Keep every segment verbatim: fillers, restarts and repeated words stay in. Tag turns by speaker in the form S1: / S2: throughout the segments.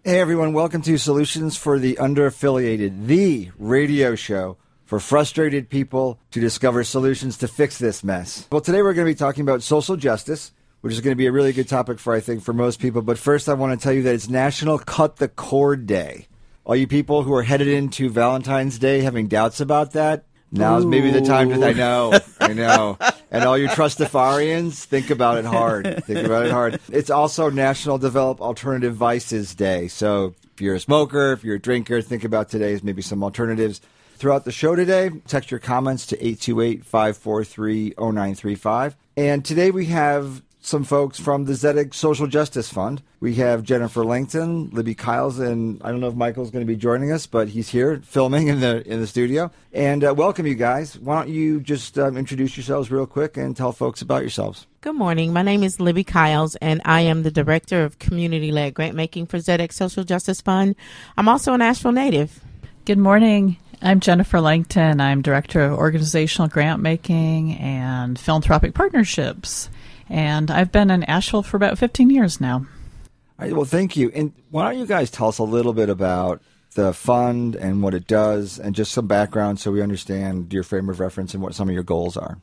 S1: Hey everyone, welcome to Solutions for the Underaffiliated, the radio show for frustrated people to discover solutions to fix this mess. Well, today we're going to be talking about social justice, which is going to be a really good topic for, I think, for most people. But first, I want to tell you that it's National Cut the Cord Day. All you people who are headed into Valentine's Day having doubts about that, now's maybe the time to, I know, I know. And all you Trustafarians, think about it hard. Think about it hard. It's also National Develop Alternative Vices Day. So if you're a smoker, if you're a drinker, think about today's maybe some alternatives. Throughout the show today, text your comments to eight two eight, five four three, zero nine three five. And today we have some folks from the Zedek Social Justice Fund. We have Jennifer Langton, Libby Kyles, and I don't know if Michael's going to be joining us, but he's here filming in the in the studio. And uh, welcome, you guys. Why don't you just um, introduce yourselves real quick and tell folks about yourselves.
S2: Good morning. My name is Libby Kyles, and I am the Director of Community-Led Grant Making for Zedek Social Justice Fund. I'm also an Asheville native.
S3: Good morning. I'm Jennifer Langton. I'm Director of Organizational Grant Making and Philanthropic Partnerships. And I've been in Asheville for about fifteen years now.
S1: All right, well, thank you. And why don't you guys tell us a little bit about the fund and what it does and just some background so we understand your frame of reference and what some of your goals are.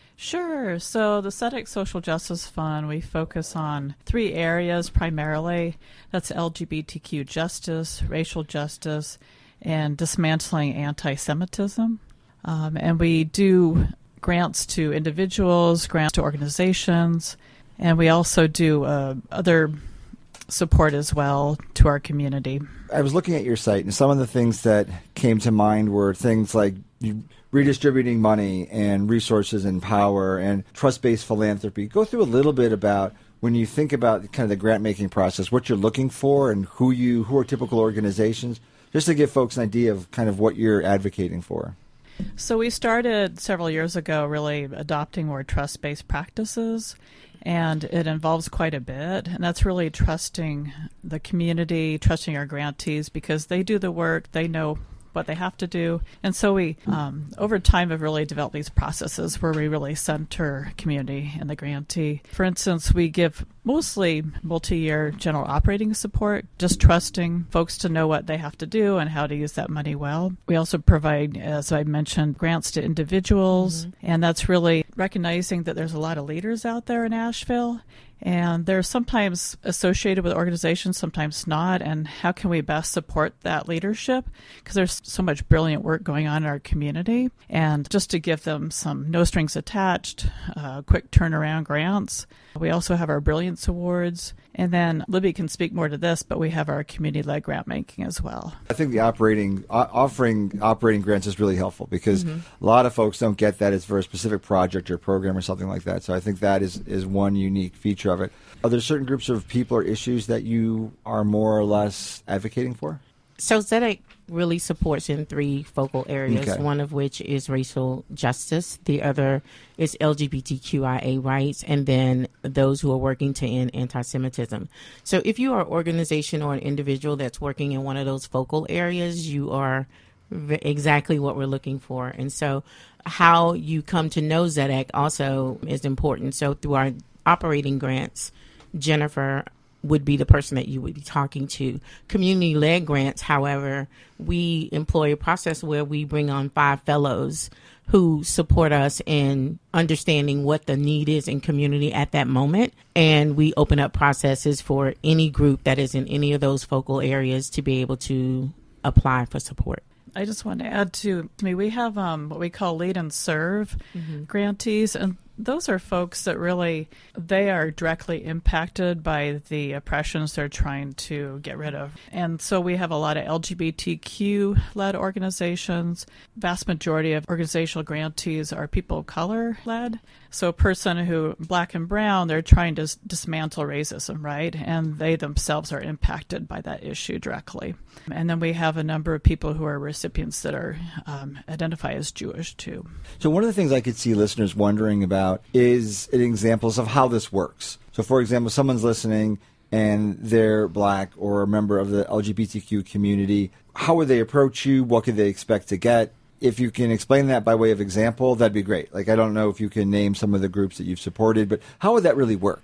S3: Sure. So the Zedek Social Justice Fund, we focus on three areas primarily. That's L G B T Q justice, racial justice, and dismantling anti-Semitism. Um, and we do grants to individuals, grants to organizations, and we also do uh, other support as well to our community.
S1: I was looking at your site, and some of the things that came to mind were things like redistributing money and resources and power and trust-based philanthropy. Go through a little bit about when you think about kind of the grant-making process, what you're looking for and who you who are typical organizations, just to give folks an idea of kind of what you're advocating for.
S3: So we started several years ago really adopting more trust-based practices, and it involves quite a bit. And that's really trusting the community, trusting our grantees, because they do the work, they know what they have to do. And so we, um, over time, have really developed these processes where we really center community and the grantee. For instance, we give mostly multi-year general operating support, just trusting folks to know what they have to do and how to use that money well. We also provide, as I mentioned, grants to individuals, mm-hmm. and that's really recognizing that there's a lot of leaders out there in Asheville, and they're sometimes associated with organizations, sometimes not. And how can we best support that leadership? Because there's so much brilliant work going on in our community. And just to give them some no strings attached, uh, quick turnaround grants. We also have our Brilliance Awards. And then Libby can speak more to this, but we have our community-led grant making as well.
S1: I think the operating uh, offering operating grants is really helpful because mm-hmm. a lot of folks don't get that it's for a specific project or program or something like that. So I think that is, is one unique feature of it. Are there certain groups of people or issues that you are more or less advocating for?
S2: So Zedek really supports in three focal areas, okay. One of which is racial justice. The other is L G B T Q I A rights, and then those who are working to end anti-Semitism. So if you are an organization or an individual that's working in one of those focal areas, you are v- exactly what we're looking for. And so how you come to know Zedek also is important. So through our operating grants, Jennifer would be the person that you would be talking to. Community-led grants, however, we employ a process where we bring on five fellows who support us in understanding what the need is in community at that moment. And we open up processes for any group that is in any of those focal areas to be able to apply for support.
S3: I just want to add to, I mean, we have um, what we call lead and serve mm-hmm. grantees, and those are folks that really, they are directly impacted by the oppressions they're trying to get rid of. And so we have a lot of L G B T Q-led organizations. Vast majority of organizational grantees are people of color-led. So a person who, black and brown, they're trying to s- dismantle racism, right? And they themselves are impacted by that issue directly. And then we have a number of people who are recipients that are um, identify as Jewish, too.
S1: So one of the things I could see listeners wondering about is examples of how this works. So, for example, someone's listening and they're black or a member of the L G B T Q community. How would they approach you? What could they expect to get? If you can explain that by way of example, that'd be great. Like, I don't know if you can name some of the groups that you've supported, but how would that really work?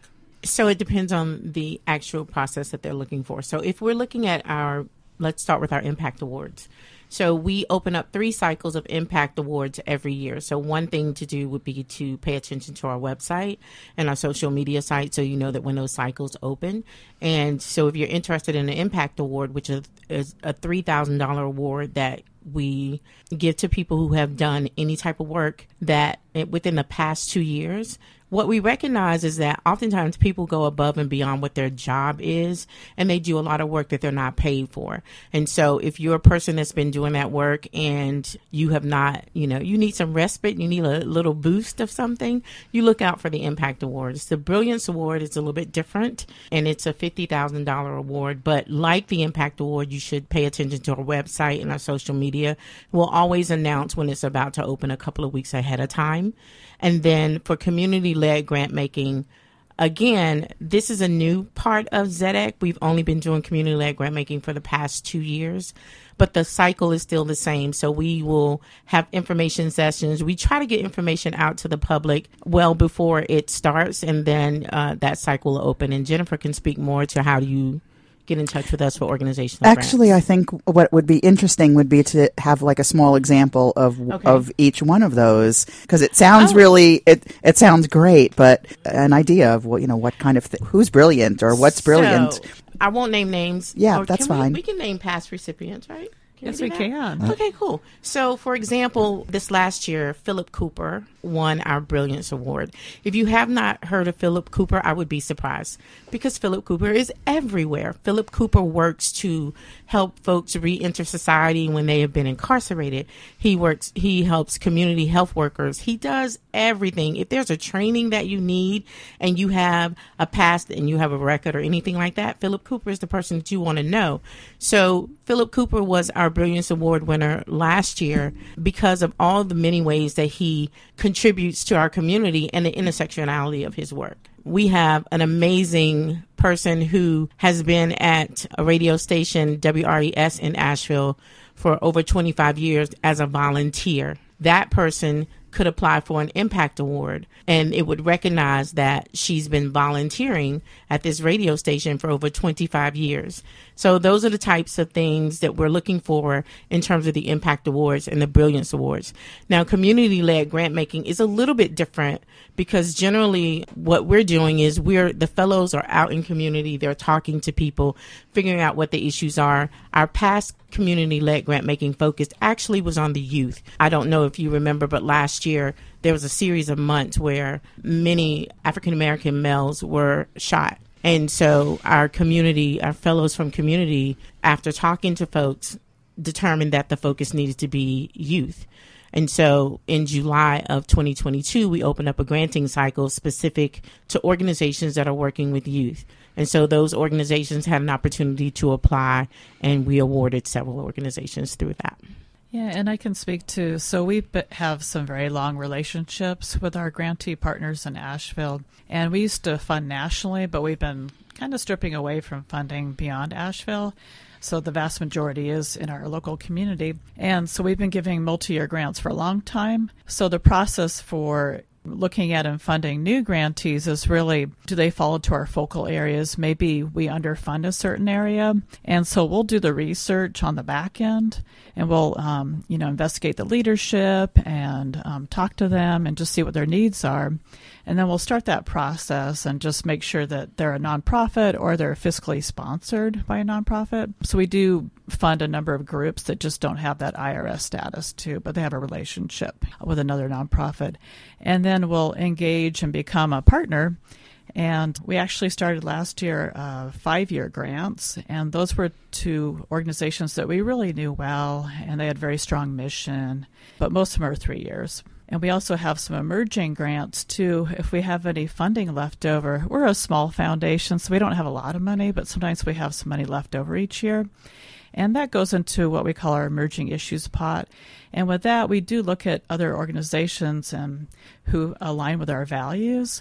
S2: So it depends on the actual process that they're looking for. So if we're looking at our, let's start with our Impact Awards. So we open up three cycles of Impact Awards every year. So one thing to do would be to pay attention to our website and our social media site so you know that when those cycles open. And so if you're interested in an Impact Award, which is, is a three thousand dollars award that we give to people who have done any type of work that within the past two years, what we recognize is that oftentimes people go above and beyond what their job is, and they do a lot of work that they're not paid for. And so if you're a person that's been doing that work and you have not, you know, you need some respite, you need a little boost of something, you look out for the Impact Awards. The Brilliance Award is a little bit different, and it's a fifty thousand dollars award. But like the Impact Award, you should pay attention to our website and our social media. We'll always announce when it's about to open a couple of weeks ahead of time. And then for community-led grant making, again, this is a new part of Z E C. We've only been doing community-led grant making for the past two years, but the cycle is still the same. So we will have information sessions. We try to get information out to the public well before it starts, and then uh, that cycle will open. And Jennifer can speak more to how do you get in touch with us for organizational
S4: Actually,
S2: grants.
S4: I think what would be interesting would be to have like a small example of
S2: Okay.
S4: of each one of those, because it sounds
S2: Oh.
S4: really it it sounds great, but an idea of what you know what kind of th- who's brilliant or what's brilliant.
S2: So, I won't name names.
S4: Yeah,
S2: Or
S4: that's
S2: can we-
S4: fine.
S2: We, can name past recipients, right? Can
S3: Yes,
S2: do
S3: we
S2: that?
S3: can.
S2: Okay, cool. So, for example, this last year, Philip Cooper won our Brilliance Award. If you have not heard of Philip Cooper, I would be surprised because Philip Cooper is everywhere. Philip Cooper works to help folks re-enter society when they have been incarcerated. He works, he helps community health workers. He does everything. If there's a training that you need and you have a past and you have a record or anything like that, Philip Cooper is the person that you want to know. So Philip Cooper was our Brilliance Award winner last year because of all the many ways that he contributes to our community and the intersectionality of his work. We have an amazing person who has been at a radio station, W R E S in Asheville, for over twenty-five years as a volunteer. That person could apply for an Impact Award, and it would recognize that she's been volunteering at this radio station for over twenty-five years. So those are the types of things that we're looking for in terms of the Impact Awards and the Brilliance Awards. Now, community-led grant making is a little bit different because generally what we're doing is we're the fellows are out in community. They're talking to people, figuring out what the issues are. Our past community-led grant making focus actually was on the youth. I don't know if you remember, but last year there was a series of months where many African-American males were shot. And so our community, our fellows from community, after talking to folks, determined that the focus needed to be youth. And so in July of twenty twenty-two, we opened up a granting cycle specific to organizations that are working with youth. And so those organizations had an opportunity to apply, and we awarded several organizations through that.
S3: Yeah, and I can speak to, so we have some very long relationships with our grantee partners in Asheville, and we used to fund nationally, but we've been kind of stripping away from funding beyond Asheville. So the vast majority is in our local community. And so we've been giving multi-year grants for a long time. So the process for looking at and funding new grantees is really, do they fall into our focal areas? Maybe we underfund a certain area. And so we'll do the research on the back end, and we'll, um, you know, investigate the leadership and um, talk to them and just see what their needs are. And then we'll start that process and just make sure that they're a nonprofit or they're fiscally sponsored by a nonprofit. So we do fund a number of groups that just don't have that I R S status too, but they have a relationship with another nonprofit. And then we'll engage and become a partner. And we actually started last year uh, five-year grants, and those were to organizations that we really knew well, and they had very strong mission, but most of them are three years. And we also have some emerging grants, too, if we have any funding left over. We're a small foundation, so we don't have a lot of money, but sometimes we have some money left over each year. And that goes into what we call our emerging issues pot. And with that, we do look at other organizations and who align with our values.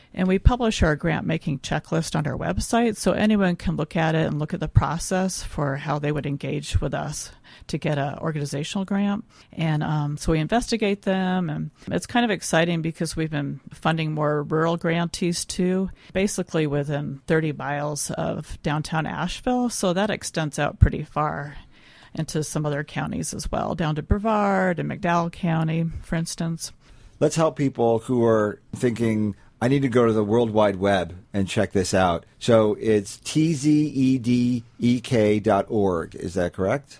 S3: And we publish our grant-making checklist on our website, so anyone can look at it and look at the process for how they would engage with us to get an organizational grant. And um, so we investigate them, and it's kind of exciting because we've been funding more rural grantees too, basically within thirty miles of downtown Asheville, so that extends out pretty far into some other counties as well, down to Brevard and McDowell County, for instance.
S1: Let's help people who are thinking, I need to go to the World Wide Web and check this out. So it's T Z E D E K dot org. Is that correct?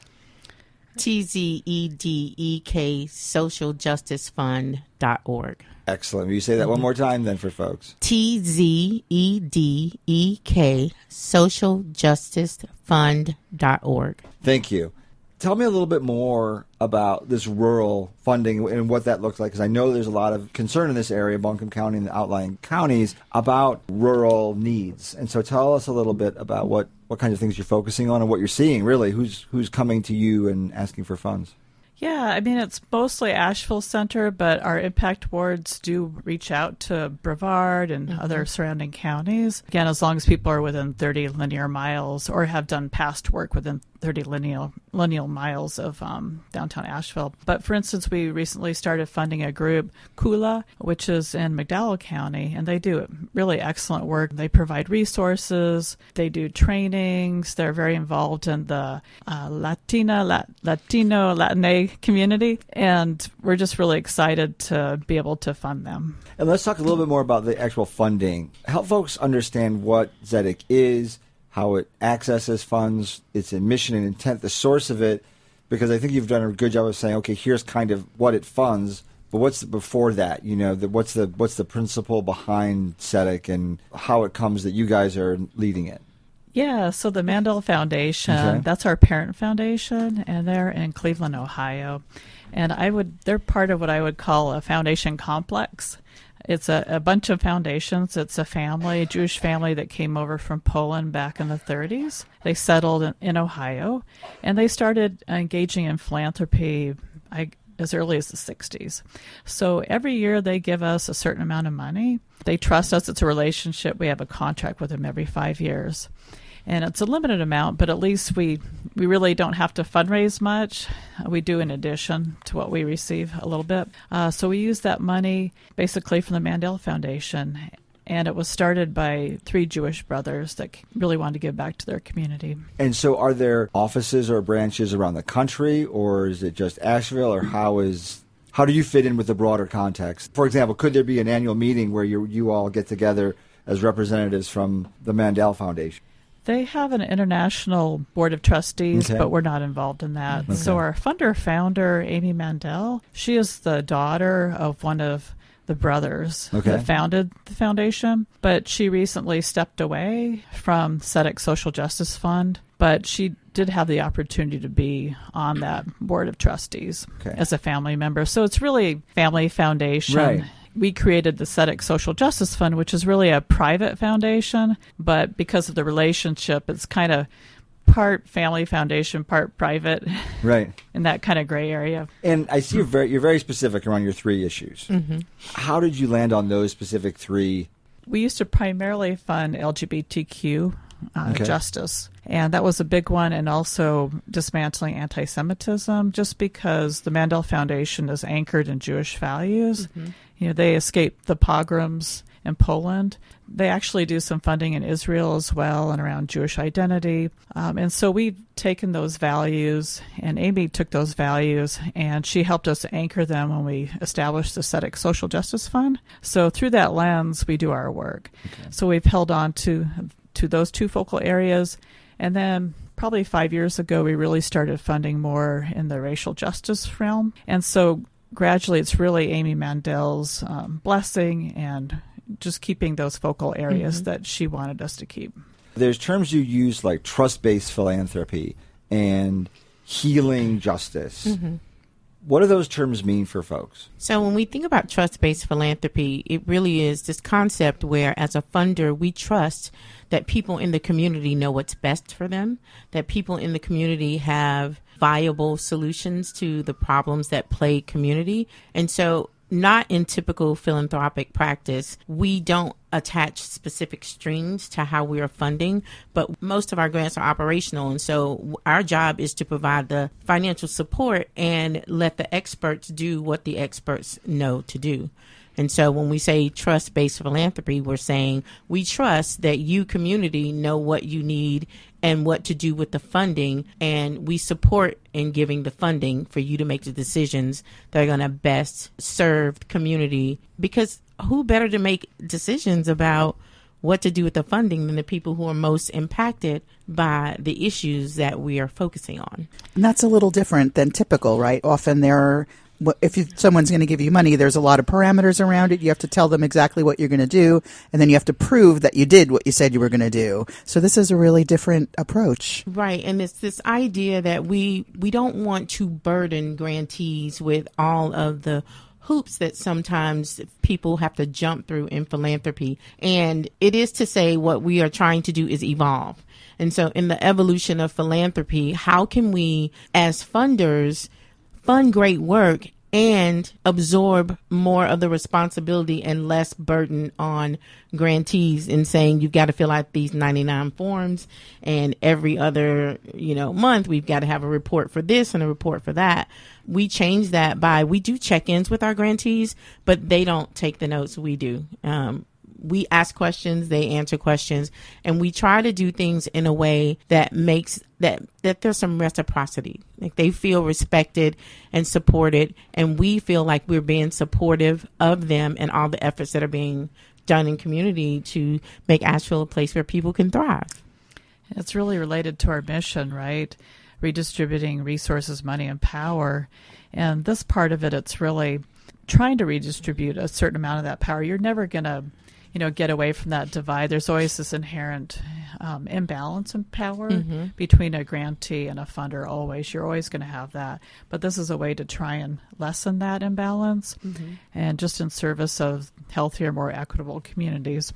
S2: T Z E D E K social justice fund dot org.
S1: Excellent. Will you say that one more time then for folks?
S2: T Z E D E K social justice fund dot org.
S1: Thank you. Tell me a little bit more about this rural funding and what that looks like, because I know there's a lot of concern in this area, Buncombe County and the outlying counties, about rural needs. And so tell us a little bit about what, what kinds of things you're focusing on and what you're seeing, really. Who's who's coming to you and asking for funds?
S3: Yeah, I mean, it's mostly Asheville Center, but our impact wards do reach out to Brevard and mm-hmm. other surrounding counties. Again, as long as people are within thirty linear miles or have done past work within thirty lineal, lineal miles of um, downtown Asheville. But for instance, we recently started funding a group, Kula, which is in McDowell County, and they do really excellent work. They provide resources, they do trainings, they're very involved in the uh, Latina, La- Latino, Latinx community, and we're just really excited to be able to fund them.
S1: And let's talk a little bit more about the actual funding. Help folks understand what Zedek is, how it accesses funds, its mission and intent, the source of it, because I think you've done a good job of saying, okay, here's kind of what it funds, but what's the, before that? You know, the, what's the what's the principle behind Zedek and how it comes that you guys are leading it?
S3: Yeah, so the Mandel Foundation,
S1: okay.
S3: That's our parent foundation, and they're in Cleveland, Ohio. And I would they're part of what I would call a foundation complex. It's a, a bunch of foundations. It's a family, a Jewish family that came over from Poland back in the thirties. They settled in, in Ohio, and they started engaging in philanthropy I, as early as the sixties. So every year they give us a certain amount of money. They trust us. It's a relationship. We have a contract with them every five years. And it's a limited amount, but at least we, we really don't have to fundraise much. We do in addition to what we receive a little bit. Uh, so we use that money basically from the Mandel Foundation. And it was started by three Jewish brothers that really wanted to give back to their community.
S1: And so are there offices or branches around the country, or is it just Asheville, or how is... How do you fit in with the broader context? For example, could there be an annual meeting where you you all get together as representatives from the Mandel Foundation?
S3: They have an international board of trustees,
S1: okay.
S3: but we're not involved in that.
S1: Okay.
S3: So our funder-founder, Amy Mandel, she is the daughter of one of the brothers
S1: okay.
S3: that founded the foundation, but she recently stepped away from Zedek Social Justice Fund, but she did have the opportunity to be on that board of trustees
S1: okay.
S3: as a family member. So it's really family foundation.
S1: Right.
S3: We created the Zedek Social Justice Fund, which is really a private foundation, but because of the relationship, it's kind of part family foundation, part private,
S1: right?
S3: In that kind of gray area.
S1: And I see you're very, you're very specific around your three issues.
S2: Mm-hmm.
S1: How did you land on those specific three?
S3: We used to primarily fund L G B T Q uh,
S1: okay.
S3: justice, and that was a big one, and also dismantling anti-Semitism, just because the Mandel Foundation is anchored in Jewish values. Mm-hmm. You know, they escaped the pogroms in Poland. They actually do some funding in Israel as well and around Jewish identity. Um, and so we've taken those values, and Amy took those values, and she helped us anchor them when we established the Zedek Social Justice Fund. So through that lens, we do our work. Okay. So we've held on to, to those two focal areas. And then probably five years ago, we really started funding more in the racial justice realm. And so gradually, it's really Amy Mandel's um, blessing and just keeping those focal areas mm-hmm. that she wanted us to keep.
S1: There's terms you use like trust-based philanthropy and healing justice. Mm-hmm. What do those terms mean for folks?
S2: So when we think about trust-based philanthropy, it really is this concept where, as a funder, we trust that people in the community know what's best for them, that people in the community have viable solutions to the problems that plague community. And so not in typical philanthropic practice, we don't attach specific strings to how we are funding, but most of our grants are operational. And so our job is to provide the financial support and let the experts do what the experts know to do. And so when we say trust-based philanthropy, we're saying we trust that you, community, know what you need and what to do with the funding, and we support in giving the funding for you to make the decisions that are going to best serve the community, because who better to make decisions about what to do with the funding than the people who are most impacted by the issues that we are focusing on.
S4: And that's a little different than typical, right? Often there are, if you, someone's going to give you money, there's a lot of parameters around it. You have to tell them exactly what you're going to do, and then you have to prove that you did what you said you were going to do. So this is a really different approach.
S2: Right, and it's this idea that we we don't want to burden grantees with all of the hoops that sometimes people have to jump through in philanthropy. And it is to say what we are trying to do is evolve. And so in the evolution of philanthropy, how can we, as funders, fund great work and absorb more of the responsibility and less burden on grantees in saying you've got to fill out these ninety-nine forms, and every other, you know, month we've got to have a report for this and a report for that. We change that by, we do check-ins with our grantees, but they don't take the notes, we do. Um, we ask questions, they answer questions, and we try to do things in a way that makes that that there's some reciprocity. Like they feel respected and supported, and we feel like we're being supportive of them and all the efforts that are being done in community to make Asheville a place where people can thrive.
S3: It's really related to our mission, right? Redistributing resources, money, and power. And this part of it, it's really trying to redistribute a certain amount of that power. You're never going to, you know, get away from that divide. There's always this inherent um, imbalance in power mm-hmm. between a grantee and a funder. Always, you're always going to have that. But this is a way to try and lessen that imbalance, mm-hmm. and just in service of healthier, more equitable communities.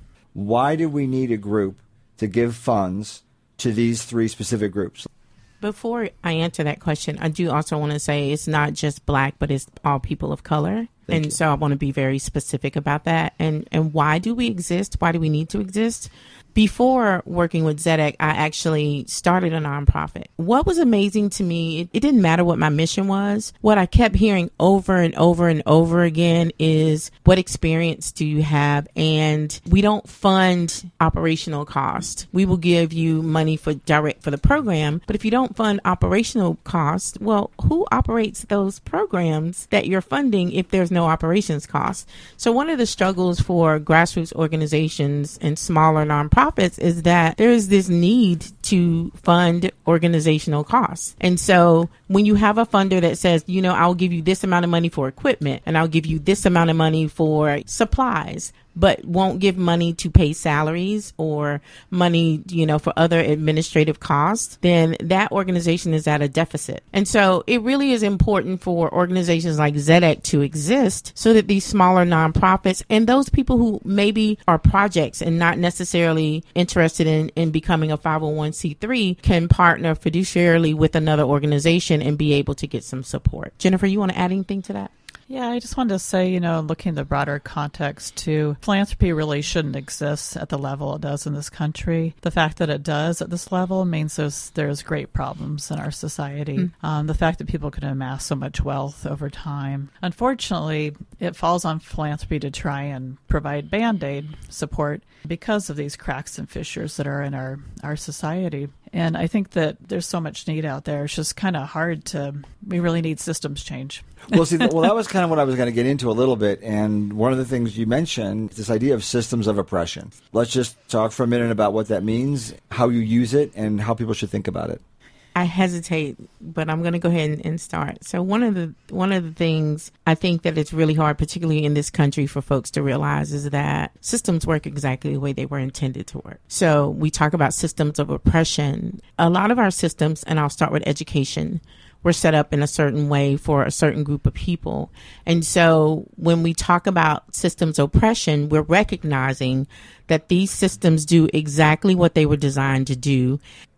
S1: Why do we need a group to give funds to these three specific groups?
S2: Before I answer that question, I do also want to say it's not just Black, but it's all people of color. Thank and you. So I want to be very specific about that. And and why do we exist? Why do we need to exist? Before working with Zedek, I actually started a nonprofit. What was amazing to me, it, it didn't matter what my mission was. What I kept hearing over and over and over again is, what experience do you have? And we don't fund operational cost. We will give you money for direct for the program, but if you don't fund operational cost, well, who operates those programs that you're funding if there's no operations cost? So one of the struggles for grassroots organizations and smaller nonprofits is that there is this need to fund organizational costs. And so when you have a funder that says, you know, I'll give you this amount of money for equipment and I'll give you this amount of money for supplies, but won't give money to pay salaries or money, you know, for other administrative costs, then that organization is at a deficit. And so it really is important for organizations like Zedek to exist so that these smaller nonprofits and those people who maybe are projects and not necessarily interested in, in becoming a five oh one c three can partner fiduciarily with another organization and be able to get some support. Jennifer, you want to add anything to that?
S3: Yeah, I just wanted to say, you know, looking at the broader context too, philanthropy really shouldn't exist at the level it does in this country. The fact that it does at this level means there's, there's great problems in our society. Mm. Um, the fact that people can amass so much wealth over time. Unfortunately, it falls on philanthropy to try and provide Band-Aid support because of these cracks and fissures that are in our, our society. And I think that there's so much need out there. It's just kind of hard to, we really need systems change.
S1: Well, see, well, that was kind of what I was going to get into a little bit. And one of the things you mentioned, this idea of systems of oppression. Let's just talk for a minute about what that means, how you use it, and how people should think about it.
S2: I hesitate, but I'm going to go ahead and, and start. So one of the one of the things I think that it's really hard, particularly in this country, for folks to realize is that systems work exactly the way they were intended to work. So we talk about systems of oppression. A lot of our systems, and I'll start with education, were set up in a certain way for a certain group of people. And so when we talk about systems of oppression, we're recognizing that these systems do exactly what they were designed to do.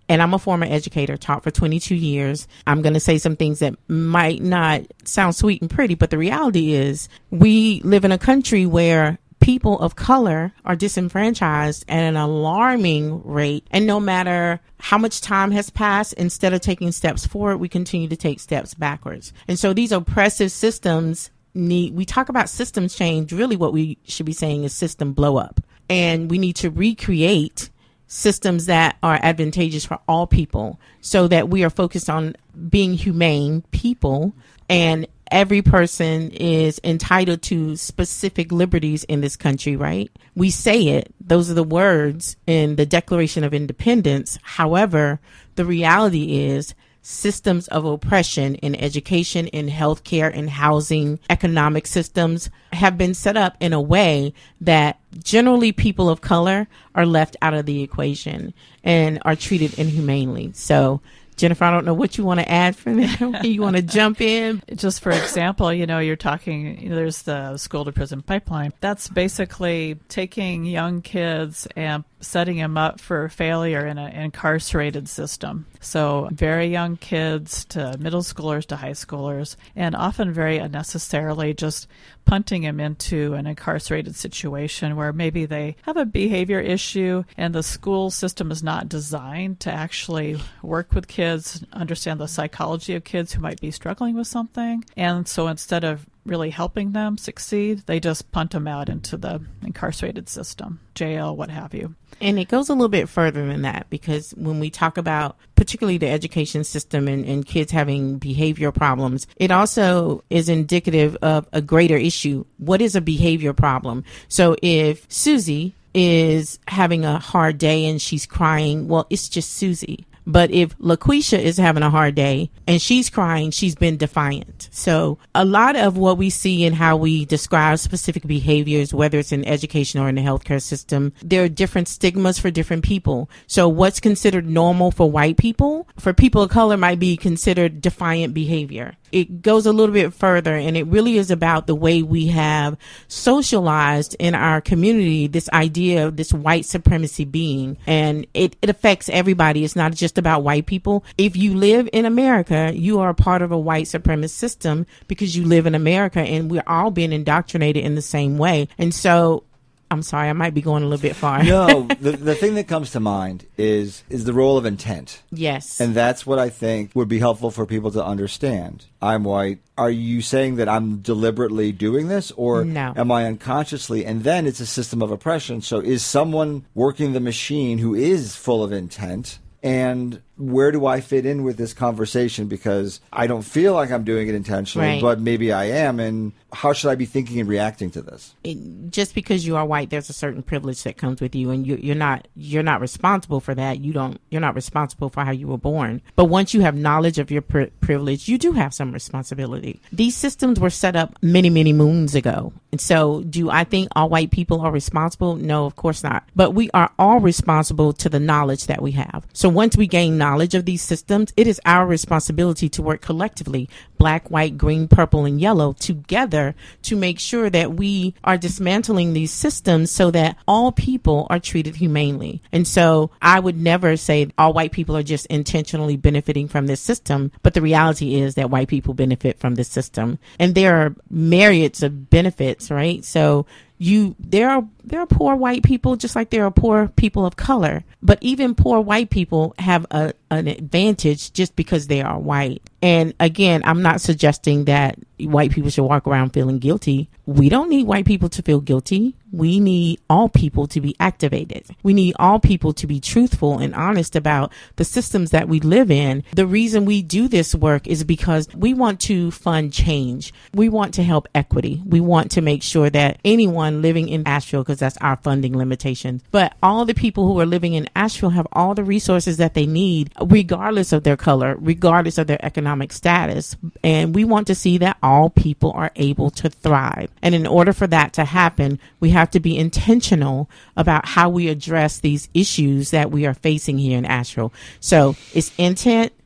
S2: and I'm a former educator, taught for twenty-two years. I'm going to say some things that might not sound sweet and pretty, but the reality is we live in a country where people of color are disenfranchised at an alarming rate. And no matter how much time has passed, instead of taking steps forward, we continue to take steps backwards. And so these oppressive systems need, we talk about systems change. Really what we should be saying is system blow up. And we need to recreate systems that are advantageous for all people so that we are focused on being humane people, and every person is entitled to specific liberties in this country, right? We say it. Those are the words in the Declaration of Independence. However, the reality is systems of oppression in education, in healthcare, in housing, economic systems have been set up in a way that generally people of color are left out of the equation and are treated inhumanely. So, Jennifer, I don't know what you want to add for that. You want to jump in?
S3: Just for example, you know, you're talking, you know, there's the school to prison pipeline. That's basically taking young kids and setting them up for failure in an incarcerated system. So very young kids to middle schoolers to high schoolers, and often very unnecessarily just punting them into an incarcerated situation where maybe they have a behavior issue and the school system is not designed to actually work with kids, understand the psychology of kids who might be struggling with something. And so instead of really helping them succeed, they just punt them out into the incarcerated system, jail, what have you.
S2: And it goes a little bit further than that, because when we talk about particularly the education system and, and kids having behavior problems, it also is indicative of a greater issue. What is a behavior problem? So if Susie is having a hard day and she's crying, well, it's just Susie. But if LaQuisha is having a hard day and she's crying, she's been defiant. So a lot of what we see and how we describe specific behaviors, whether it's in education or in the healthcare system, there are different stigmas for different people. So what's considered normal for white people, for people of color, might be considered defiant behavior. It goes a little bit further, and it really is about the way we have socialized in our community this idea of this white supremacy being, and it, it affects everybody. It's not just about white people. If you live in America, you are a part of a white supremacist system because you live in America, and we're all being indoctrinated in the same way. And so I'm sorry, I might be going a little bit far.
S1: No, the, the thing that comes to mind is is the role of intent.
S2: Yes.
S1: And that's what I think would be helpful for people to understand. I'm white. Are you saying that I'm deliberately doing this, or
S2: no.
S1: am I unconsciously? And then it's a system of oppression. So is someone working the machine who is full of intent? And where do I fit in with this conversation? Because I don't feel like I'm doing it intentionally,
S2: right.
S1: but maybe I am. And how should I be thinking and reacting to this?
S2: It, just because you are white, there's a certain privilege that comes with you, and you, you're not you're not responsible for that. You don't you're not responsible for how you were born. But once you have knowledge of your pri- privilege, you do have some responsibility. These systems were set up many many moons ago, and so do I think all white people are responsible? No, of course not. But we are all responsible to the knowledge that we have. So once we gain knowledge of these systems, it is our responsibility to work collectively, black, white, green, purple, and yellow, together to make sure that we are dismantling these systems so that all people are treated humanely. And so I would never say all white people are just intentionally benefiting from this system, but the reality is that white people benefit from this system. And there are myriads of benefits, right? So You, there are there are poor white people just like there are poor people of color, but even poor white people have a, an advantage just because they are white. And again, I'm not suggesting that white people should walk around feeling guilty. We don't need white people to feel guilty. We need all people to be activated. We need all people to be truthful and honest about the systems that we live in. The reason we do this work is because we want to fund change. We want to help equity. We want to make sure that anyone living in Asheville, because that's our funding limitations, but all the people who are living in Asheville have all the resources that they need, regardless of their color, regardless of their economic status. And we want to see that all people are able to thrive. And in order for that to happen, we have to be intentional about how we address these issues that we are facing here in Asheville. So it's intent,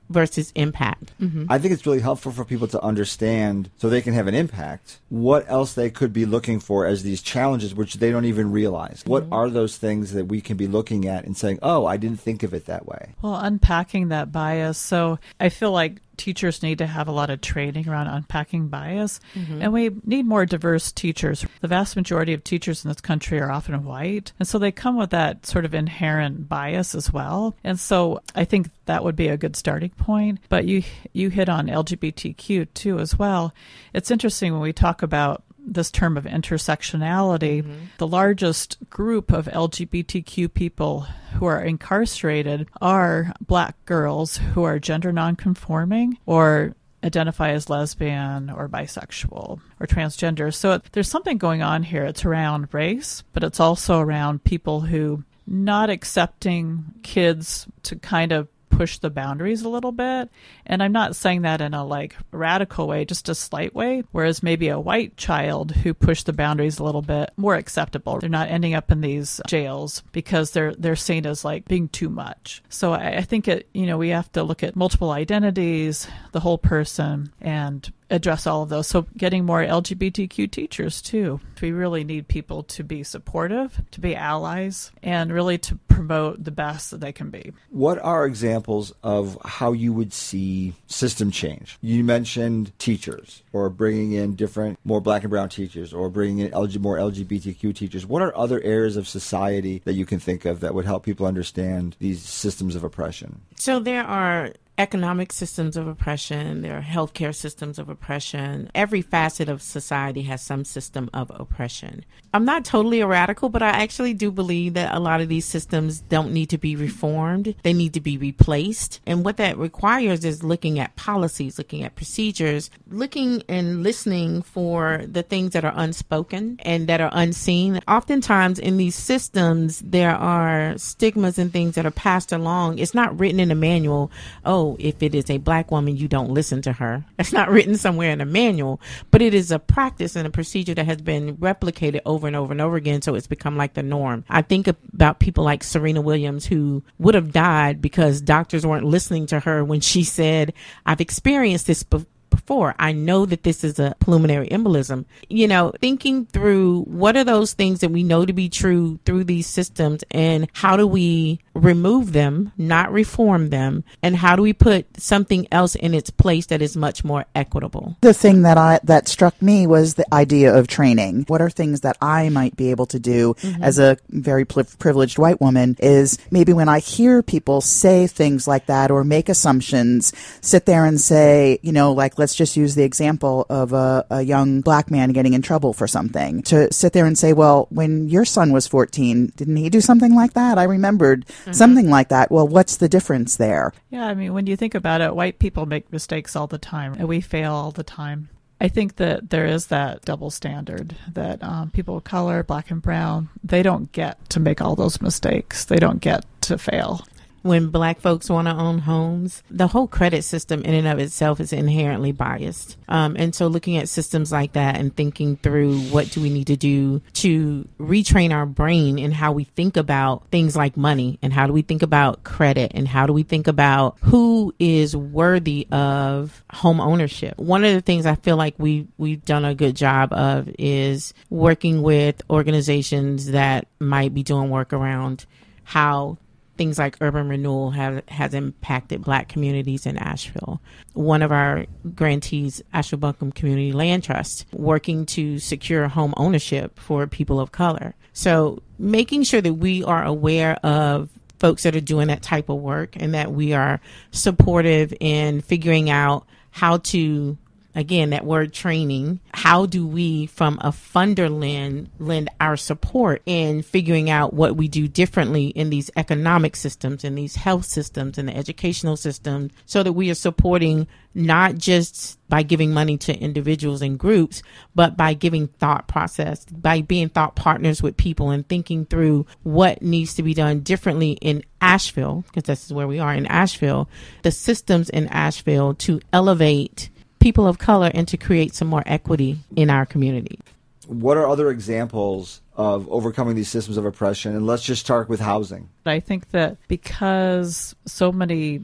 S2: versus impact. Mm-hmm.
S1: I think it's really helpful for people to understand so they can have an impact what else they could be looking for as these challenges which they don't even realize. Mm-hmm. What are those things that we can be looking at and saying, oh, I didn't think of it that way?
S3: Well, unpacking that bias. So I feel like teachers need to have a lot of training around unpacking bias, mm-hmm. and we need more diverse teachers. The vast majority of teachers in this country are often white, and so they come with that sort of inherent bias as well. And so I think that would be a good starting point. But you you hit on L G B T Q too as well. It's interesting when we talk about this term of intersectionality, mm-hmm. the largest group of L G B T Q people who are incarcerated are Black girls who are gender nonconforming or identify as lesbian or bisexual or transgender. So there's something going on here. It's around race, but it's also around people who not accepting kids to kind of push the boundaries a little bit. And I'm not saying that in a like radical way, just a slight way, whereas maybe a white child who pushed the boundaries a little bit more acceptable. They're not ending up in these jails because they're they're seen as like being too much. So I, I think it, you know, we have to look at multiple identities, the whole person, and address all of those. So getting more L G B T Q teachers too. We really need people to be supportive, to be allies, and really to promote the best that they can be.
S1: What are examples of how you would see system change? You mentioned teachers, or bringing in different, more Black and brown teachers, or bringing in L G, more L G B T Q teachers. What are other areas of society that you can think of that would help people understand these systems of oppression?
S2: So there are economic systems of oppression, there are healthcare systems of oppression. Every facet of society has some system of oppression. I'm not totally a radical, but I actually do believe that a lot of these systems don't need to be reformed. They need to be replaced. And what that requires is looking at policies, looking at procedures, looking and listening for the things that are unspoken and that are unseen. Oftentimes in these systems, there are stigmas and things that are passed along. It's not written in a manual. Oh, if it is a Black woman, you don't listen to her. It's not written somewhere in a manual, but it is a practice and a procedure that has been replicated over and over and over again. So it's become like the norm. I think about people like Serena Williams, who would have died because doctors weren't listening to her when she said, I've experienced this before. Before. I know that this is a pulmonary embolism. You know, thinking through what are those things that we know to be true through these systems, and how do we remove them, not reform them, and how do we put something else in its place that is much more equitable?
S4: The thing that I that struck me was the idea of training. What are things that I might be able to do mm-hmm. as a very privileged white woman is maybe when I hear people say things like that or make assumptions, sit there and say, you know, like, let's just use the example of a, a young Black man getting in trouble for something. To sit there and say, well, when your son was fourteen, didn't he do something like that? I remembered mm-hmm. something like that. Well, what's the difference there?
S3: Yeah, I mean, when you think about it, white people make mistakes all the time, and we fail all the time. I think that there is that double standard that um, people of color, Black and brown, they don't get to make all those mistakes. They don't get to fail.
S2: When Black folks want to own homes, the whole credit system in and of itself is inherently biased. Um, and so looking at systems like that and thinking through what do we need to do to retrain our brain in how we think about things like money, and how do we think about credit, and how do we think about who is worthy of home ownership. One of the things I feel like we, we've done a good job of is working with organizations that might be doing work around how things like urban renewal have has impacted Black communities in Asheville. One of our grantees, Asheville Buncombe Community Land Trust, working to secure home ownership for people of color. So making sure that we are aware of folks that are doing that type of work, and that we are supportive in figuring out how to, again, that word training, how do we from a funder lend, lend our support in figuring out what we do differently in these economic systems, in these health systems, in the educational systems, so that we are supporting not just by giving money to individuals and groups, but by giving thought process, by being thought partners with people and thinking through what needs to be done differently in Asheville, because this is where we are in Asheville, the systems in Asheville to elevate people of color and to create some more equity in our community.
S1: What are other examples of overcoming these systems of oppression? And let's just start with housing.
S3: I think that because so many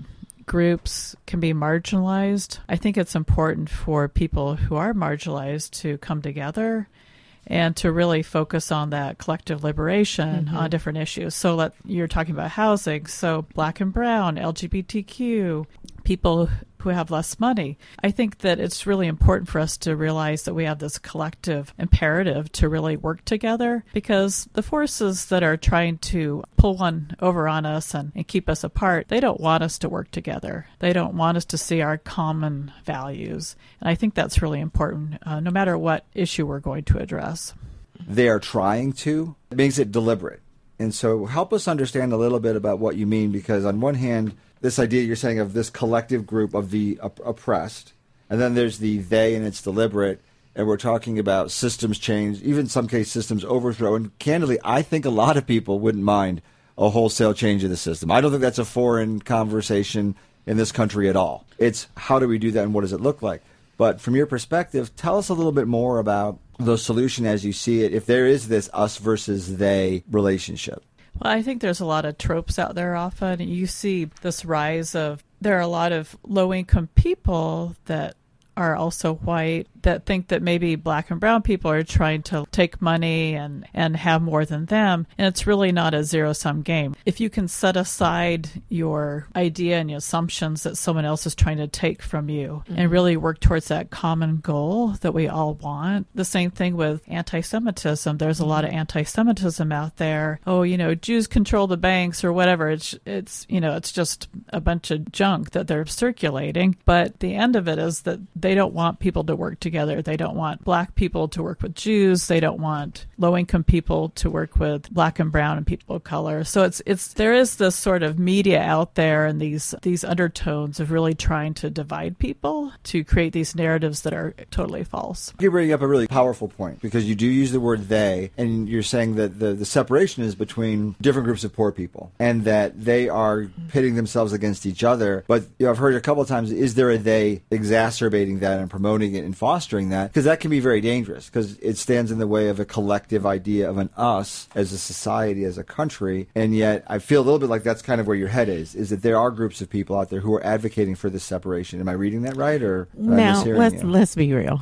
S3: groups can be marginalized, I think it's important for people who are marginalized to come together and to really focus on that collective liberation mm-hmm. on different issues. So let, you're talking about housing, so Black and brown, L G B T Q, people who have less money. I think that it's really important for us to realize that we have this collective imperative to really work together, because the forces that are trying to pull one over on us and, and keep us apart, they don't want us to work together. They don't want us to see our common values. And I think that's really important, uh, no matter what issue we're going to address.
S1: They are trying to. It makes it deliberate. And so help us understand a little bit about what you mean, because on one hand, this idea you're saying of this collective group of the op- oppressed, and then there's the they, and it's deliberate, and we're talking about systems change, even in some case systems overthrow. And candidly, I think a lot of people wouldn't mind a wholesale change of the system. I don't think that's a foreign conversation in this country at all. It's how do we do that and what does it look like? But from your perspective, tell us a little bit more about the solution as you see it, if there is this us versus they relationship.
S3: Well, I think there's a lot of tropes out there often. You see this rise of, there are a lot of low-income people that are also white that think that maybe Black and brown people are trying to take money and, and have more than them. And it's really not a zero-sum game. If you can set aside your idea and your assumptions that someone else is trying to take from you mm-hmm. and really work towards that common goal that we all want. The same thing with anti-Semitism. There's a lot of anti-Semitism out there. Oh, you know, Jews control the banks or whatever. It's, it's you know, it's just a bunch of junk that they're circulating. But the end of it is that they don't want people to work together. They don't want Black people to work with Jews. They don't want low-income people to work with Black and brown and people of color. So it's it's there is this sort of media out there and these these undertones of really trying to divide people to create these narratives that are totally false.
S1: You're bringing up a really powerful point, because you do use the word they, and you're saying that the, the separation is between different groups of poor people and that they are pitting themselves against each other. But you know, I've heard a couple of times, is there a they exacerbating that and promoting it and fostering that? Because that can be very dangerous, because it stands in the way of a collective idea of an us as a society, as a country. And yet I feel a little bit like that's kind of where your head is, is that there are groups of people out there who are advocating for this separation. Am I reading that right? Or
S2: now let's you? let's be real.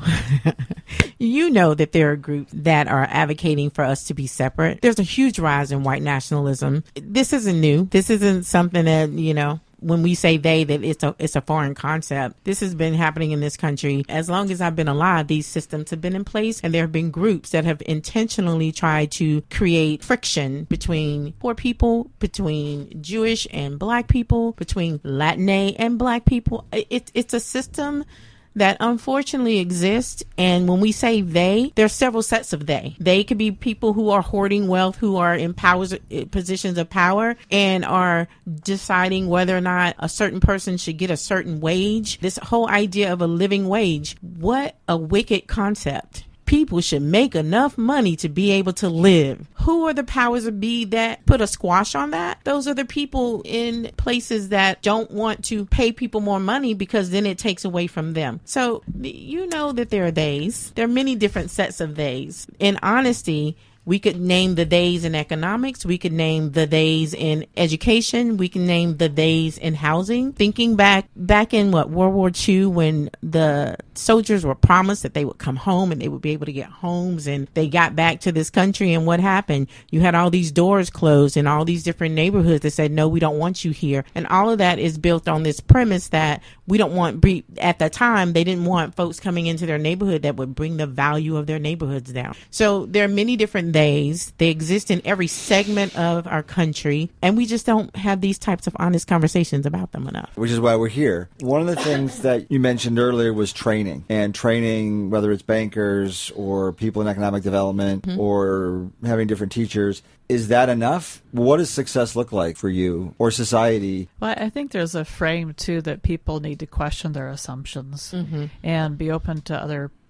S2: You know that there are groups that are advocating for us to be separate. There's a huge rise in white nationalism. This isn't new. This isn't something that, you know, when we say they, that it's a it's a foreign concept. This has been happening in this country. As long as I've been alive, these systems have been in place, and there have been groups that have intentionally tried to create friction between poor people, between Jewish and Black people, between Latinx and Black people. It, it's a system that unfortunately exists. And when we say they, there's several sets of they. They could be people who are hoarding wealth, who are in powers, positions of power, and are deciding whether or not a certain person should get a certain wage. This whole idea of a living wage, what a wicked concept. People should make enough money to be able to live. Who are the powers that be that put a squash on that? Those are the people in places that don't want to pay people more money, because then it takes away from them. So you know that there are theys. There are many different sets of theys. In honesty, we could name the theys in economics. We could name the theys in education. We can name the theys in housing. Thinking back, back in what, World War Two, when the soldiers were promised that they would come home and they would be able to get homes, and they got back to this country, and what happened? You had all these doors closed in all these different neighborhoods that said, no, we don't want you here. And all of that is built on this premise that we don't want, at the time, they didn't want folks coming into their neighborhood that would bring the value of their neighborhoods down. So there are many different theys. They exist in every segment of our country, and we just don't have these types of honest conversations about them enough.
S1: Which is why we're here. One of the things that you mentioned earlier was training, and training, whether it's bankers or people in economic development mm-hmm. or having different teachers. Is that enough? What does success look like for you or society?
S3: Well, I think there's a frame, too, that people need to question their assumptions mm-hmm. and be open to other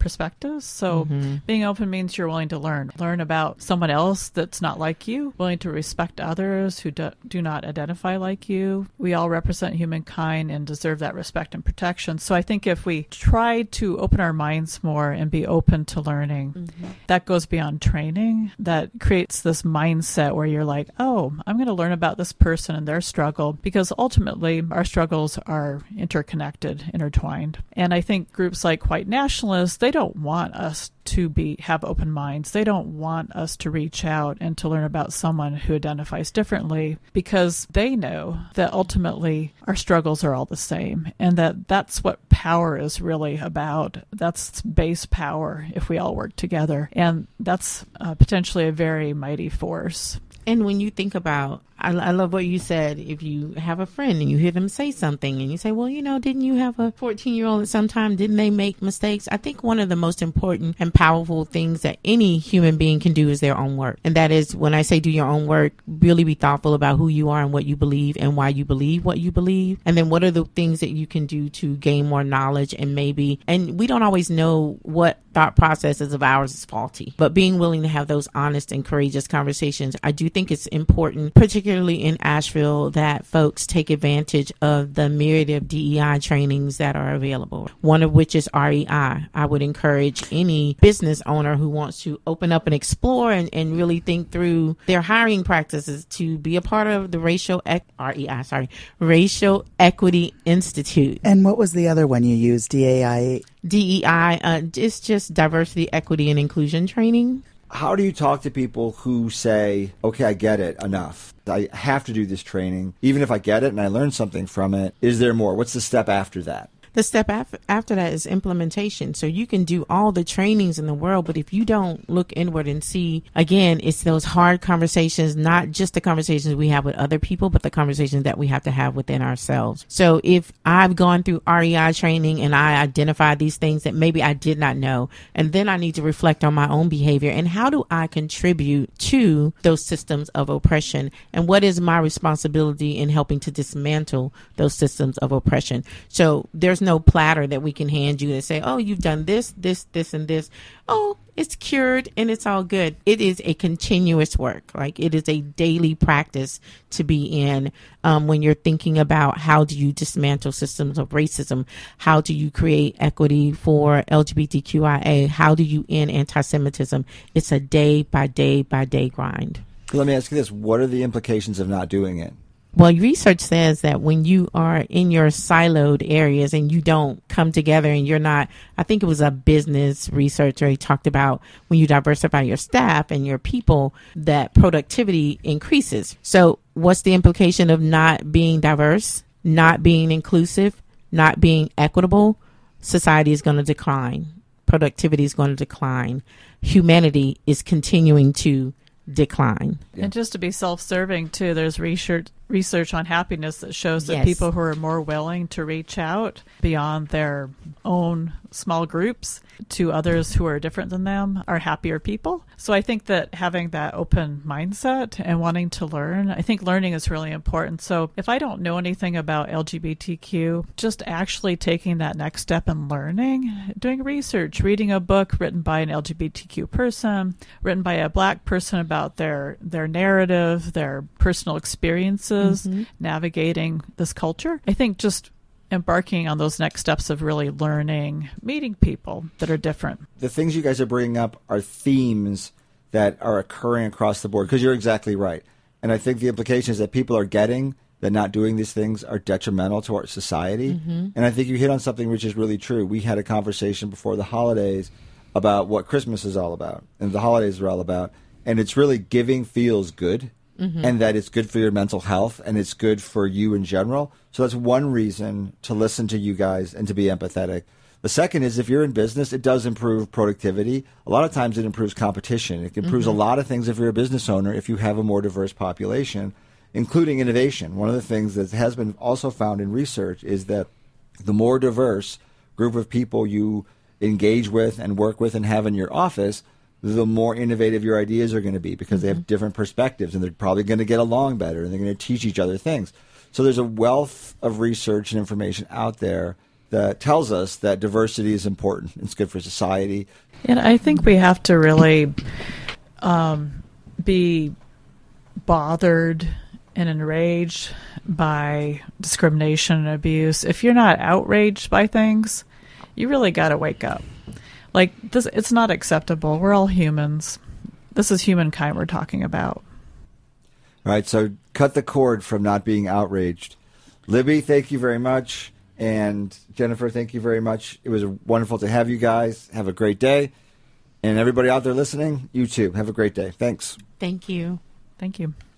S3: perspectives. So mm-hmm. being open means you're willing to learn. Learn about someone else that's not like you, willing to respect others who do, do not identify like you. We all represent humankind and deserve that respect and protection. So I think if we try to open our minds more and be open to learning, mm-hmm. that goes beyond training. That creates this mindset where you're like, oh, I'm going to learn about this person and their struggle, because ultimately our struggles are interconnected, intertwined. And I think groups like white nationalists, they don't want us to be have open minds. They don't want us to reach out and to learn about someone who identifies differently, because they know that ultimately our struggles are all the same, and that that's what power is really about. That's base power if we all work together, and that's uh, potentially a very mighty force.
S2: And when you think about, I, I love what you said, if you have a friend and you hear them say something and you say, well, you know, didn't you have a fourteen-year-old at some time? Didn't they make mistakes? I think one of the most important and powerful things that any human being can do is their own work. And that is, when I say do your own work, really be thoughtful about who you are and what you believe and why you believe what you believe. And then what are the things that you can do to gain more knowledge, and maybe, and we don't always know what thought processes of ours is faulty, but being willing to have those honest and courageous conversations. I do think it's important, particularly in Asheville, that folks take advantage of the myriad of D E I trainings that are available, one of which is R E I. I would encourage any business owner who wants to open up and explore and, and really think through their hiring practices to be a part of the Racial e- R E I, sorry, Racial Equity Institute.
S4: And what was the other one you used? D A I?
S2: D E I, uh, it's just diversity, equity, and inclusion training.
S1: How do you talk to people who say, okay, I get it, enough. I have to do this training. Even if I get it and I learn something from it, is there more? What's the step after that?
S2: The step af- after that is implementation. So you can do all the trainings in the world, but if you don't look inward and see, again, it's those hard conversations, not just the conversations we have with other people, but the conversations that we have to have within ourselves. So if I've gone through R E I training and I identify these things that maybe I did not know, and then I need to reflect on my own behavior and how do I contribute to those systems of oppression, and what is my responsibility in helping to dismantle those systems of oppression. So there's no platter that we can hand you and say, oh, you've done this, this, this, and this. Oh, it's cured and it's all good. It is a continuous work. Like, it is a daily practice to be in um, when you're thinking about how do you dismantle systems of racism? How do you create equity for L G B T Q I A? How do you end anti-Semitism? It's a day by day by day grind.
S1: Let me ask you this. What are the implications of not doing it?
S2: Well, research says that when you are in your siloed areas and you don't come together and you're not, I think it was a business researcher, he talked about when you diversify your staff and your people, that productivity increases. So what's the implication of not being diverse, not being inclusive, not being equitable? Society is going to decline. Productivity is going to decline. Humanity is continuing to decline.
S3: Yeah. And just to be self-serving too, there's research research on happiness that shows that
S2: yes.
S3: people who are more willing to reach out beyond their own small groups to others who are different than them are happier people. So I think that having that open mindset and wanting to learn, I think learning is really important. So if I don't know anything about L G B T Q, just actually taking that next step and learning, doing research, reading a book written by an L G B T Q person, written by a Black person about their their narrative, their personal experiences, mm-hmm. navigating this culture. I think just embarking on those next steps of really learning, meeting people that are different.
S1: The things you guys are bringing up are themes that are occurring across the board, because you're exactly right. And I think the implication is that people are getting that not doing these things are detrimental to our society. Mm-hmm. And I think you hit on something which is really true. We had a conversation before the holidays about what Christmas is all about and the holidays are all about. And it's really giving feels good. Mm-hmm. And that it's good for your mental health and it's good for you in general. So that's one reason to listen to you guys and to be empathetic. The second is, if you're in business, it does improve productivity. A lot of times it improves competition. It improves mm-hmm. a lot of things if you're a business owner, if you have a more diverse population, including innovation. One of the things that has been also found in research is that the more diverse group of people you engage with and work with and have in your office, the more innovative your ideas are going to be, because mm-hmm. they have different perspectives and they're probably going to get along better and they're going to teach each other things. So there's a wealth of research and information out there that tells us that diversity is important. It's good for society.
S3: And I think we have to really um, be bothered and enraged by discrimination and abuse. If you're not outraged by things, you really got to wake up. Like, this, it's not acceptable. We're all humans. This is humankind we're talking about.
S1: All right, so cut the cord from not being outraged. Libby, thank you very much. And Jennifer, thank you very much. It was wonderful to have you guys. Have a great day. And everybody out there listening, you too. Have a great day. Thanks.
S2: Thank you.
S3: Thank you.